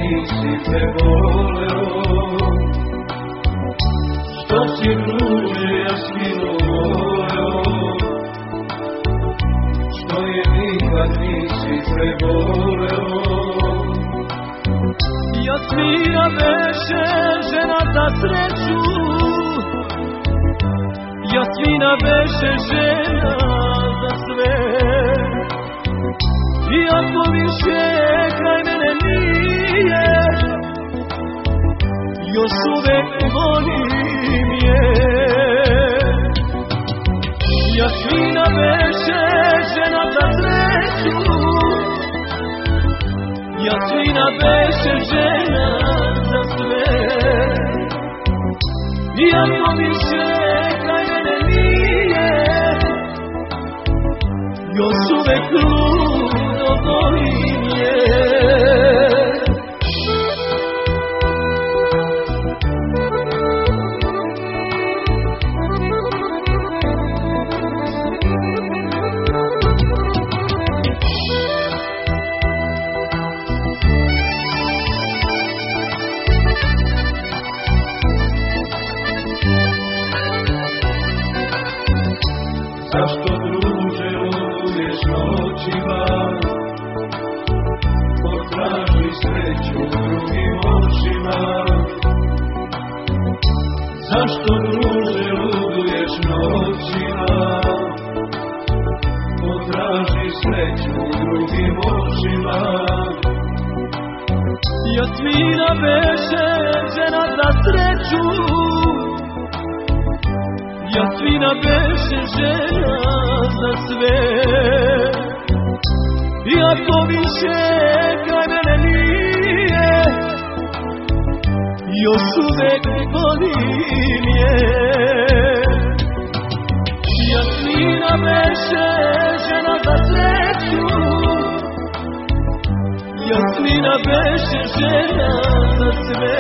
nisi preboleo, što si druže Jasmino voleo, što je nikad nisi preboleo. Jasmina beše žena za sreću, Jasmina beše žena za sve. Iako više kraj mene nije, još uvek volim je. Jasmina beše žena za sreću, Jasmina beše žena za sve. Iako više kraj mene nije, još uvek ludo volim je. Zašto druže luduješ noćima, potraži sreću drugim očima? Zašto druže luduješ noćima, potraži sreću drugim očima? Jasmina beše žena za sreću, Jasmina beše žena za sve. Iako više kraj mene nije, još uvek volim je. Jasmina beše žena za sreću, Jasmina beše žena za sve.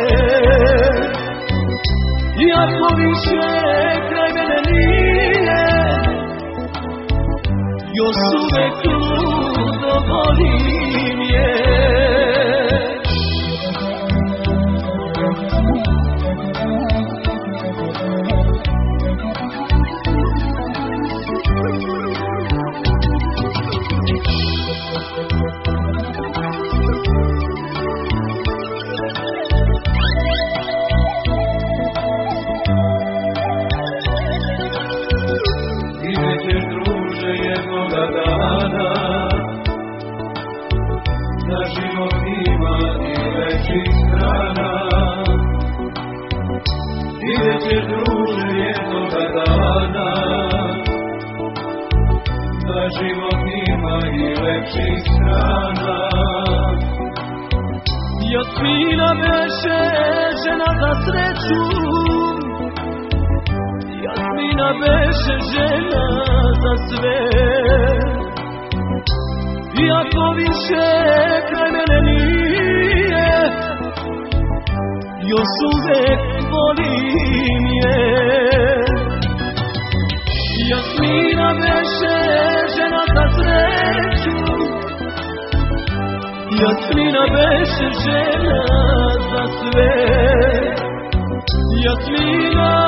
Iako više kraj mene nije, još uvek ludo volim je. Na život ima i lepših strana, vidjet ćeš druže jednoga dana. Na život ima i lepših strana. Jasmina beše žena za sreću, Jasmina beše žena za sve. Iako više kraj mene nije, još uvek volim je. Jasmina beše žena za sreću, Jasmina beše žena za sve. Jasmina